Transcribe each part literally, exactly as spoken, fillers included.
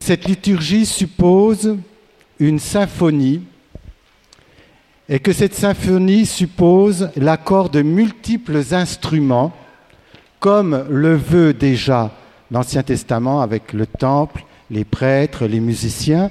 cette liturgie suppose une symphonie et que cette symphonie suppose l'accord de multiples instruments, comme le veut déjà l'Ancien Testament avec le temple, les prêtres, les musiciens,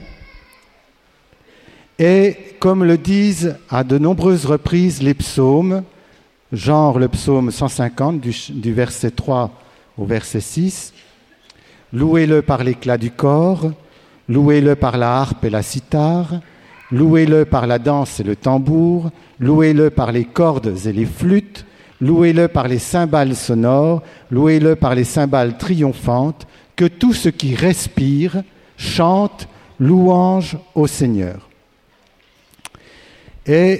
et comme le disent à de nombreuses reprises les psaumes, genre le psaume cent cinquante du, du verset trois au verset six, « Louez-le par l'éclat du corps, louez-le par la harpe et la cithare, louez-le par la danse et le tambour, louez-le par les cordes et les flûtes, louez-le par les cymbales sonores, louez-le par les cymbales triomphantes, que tout ce qui respire chante louange au Seigneur. » Et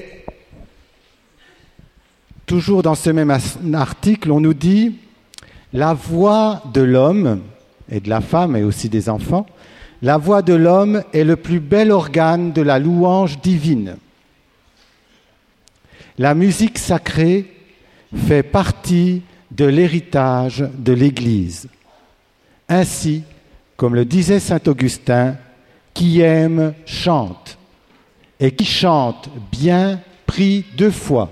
toujours dans ce même article, on nous dit « La voix de l'homme, et de la femme et aussi des enfants, la voix de l'homme est le plus bel organe de la louange divine. La musique sacrée fait partie de l'héritage de l'Église. Ainsi, comme le disait saint Augustin, qui aime chante, et qui chante bien prie deux fois.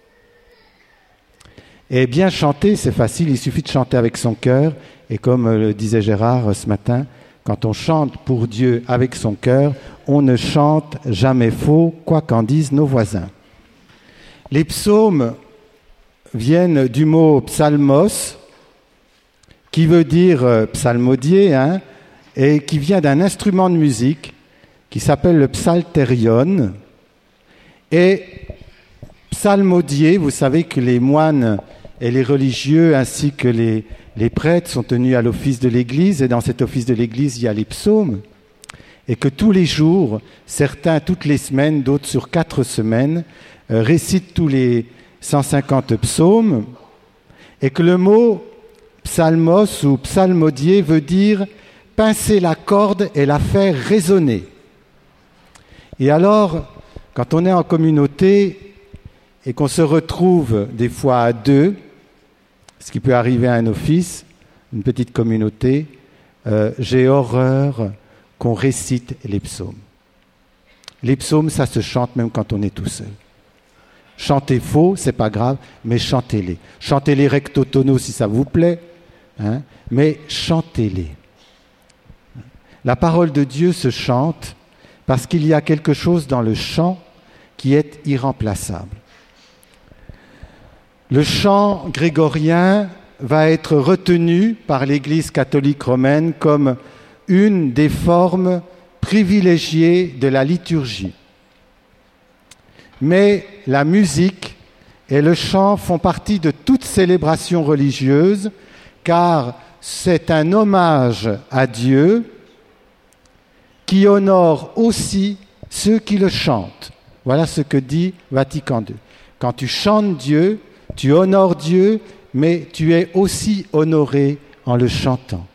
Et bien chanter, c'est facile, il suffit de chanter avec son cœur, et comme le disait Gérard ce matin, quand on chante pour Dieu avec son cœur, on ne chante jamais faux, quoi qu'en disent nos voisins. Les psaumes viennent du mot psalmos, qui veut dire psalmodier, hein, et qui vient d'un instrument de musique qui s'appelle le psalterion. Et psalmodier, vous savez que les moines et les religieux ainsi que les, les prêtres sont tenus à l'office de l'Église, et dans cet office de l'Église, il y a les psaumes, et que tous les jours, certains toutes les semaines, d'autres sur quatre semaines, euh, récitent tous les cent cinquante psaumes, et que le mot psalmos ou psalmodier veut dire pincer la corde et la faire résonner. Et alors, quand on est en communauté et qu'on se retrouve des fois à deux, ce qui peut arriver à un office, une petite communauté, euh, j'ai horreur qu'on récite les psaumes. Les psaumes, ça se chante même quand on est tout seul. Chantez faux, c'est pas grave, mais chantez-les. Chantez-les recto tono si ça vous plaît, hein, mais chantez-les. La parole de Dieu se chante parce qu'il y a quelque chose dans le chant qui est irremplaçable. Le chant grégorien va être retenu par l'Église catholique romaine comme une des formes privilégiées de la liturgie. Mais la musique et le chant font partie de toute célébration religieuse, car c'est un hommage à Dieu qui honore aussi ceux qui le chantent. Voilà ce que dit Vatican deux. Quand tu chantes Dieu, tu honores Dieu, mais tu es aussi honoré en le chantant.